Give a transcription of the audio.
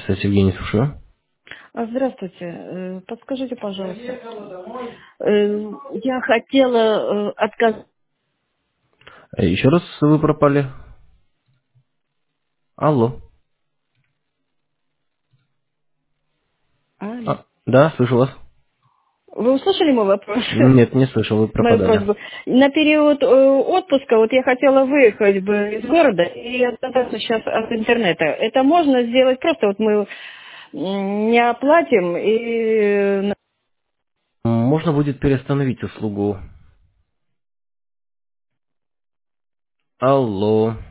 Здравствуйте, Евгений, слушаю. Здравствуйте. Подскажите, пожалуйста. Я хотела отказать. Еще раз вы пропали. Алло. Алло. Да, слышу вас. Вы услышали мой вопрос? Нет, не слышал, вы Мою пропадали. просьбу. На период отпуска вот я хотела выехать бы из города и отказаться сейчас от интернета. Это можно сделать просто вот мы не оплатим и Можно будет переустановить услугу. Алло.